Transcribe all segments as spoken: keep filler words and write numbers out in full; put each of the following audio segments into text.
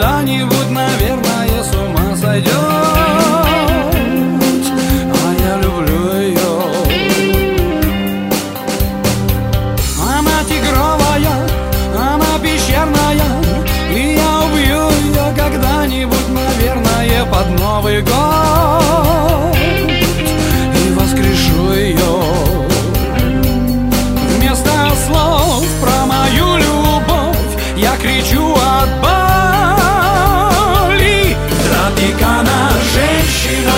когда-нибудь, наверное, с ума сойдет. А я люблю ее. Она тигровая, она пещерная, и я убью ее когда-нибудь, наверное, под Новый год. И воскрешу ее. Вместо слов про мою любовь я кричу от боли. Тропикана женщина,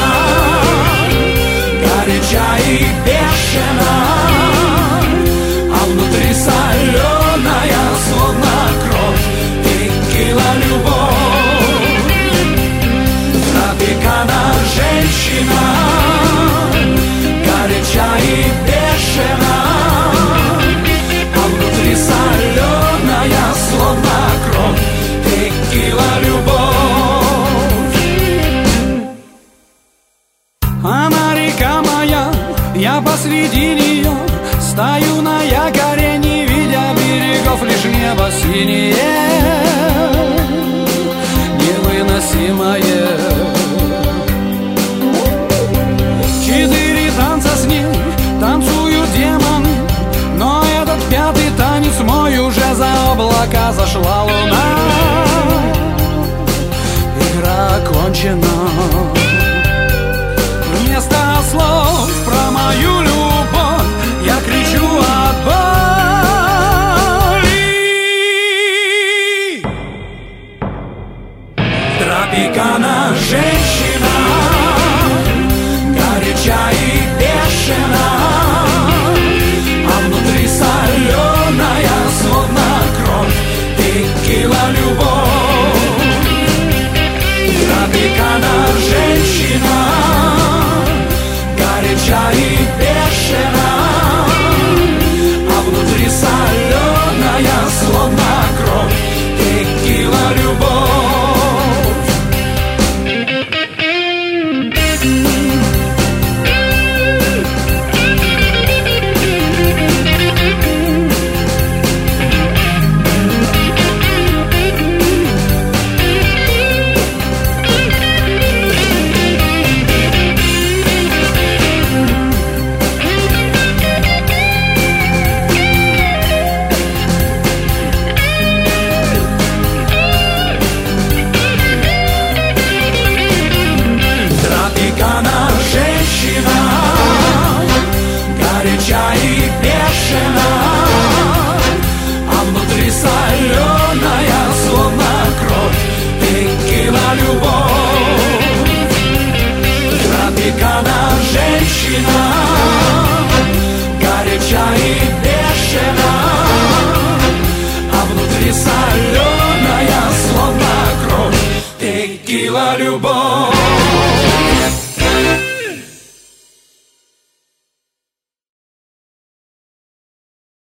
горяча и бешена, а внутри соленая, словно кровь, текила любовь. Тропикана женщина, горяча и бешена, а внутри соленая, словно кровь, текила любовь. Она река моя, я посреди нее стою на якоре, не видя берегов, лишь небо синее, невыносимое. Четыре танца с ней танцуют демоны, но этот пятый танец мой уже за облака зашла луна. Игра окончена. Вместо слов про мою любовь я кричу от боли. Тропикана женщина, горяча и бешена, а внутри соленая, словно кровь, текила любовь. Тропикана женщина, горяча и бешена, а внутри соленая, словно кровь, текила любовь. Тропикана женщина, горяча и бешена, а внутри соленая, словно кровь, текила любовь. Тропикана женщина, горяча и бешена, а внутри соленая, словно кровь, текила любовь.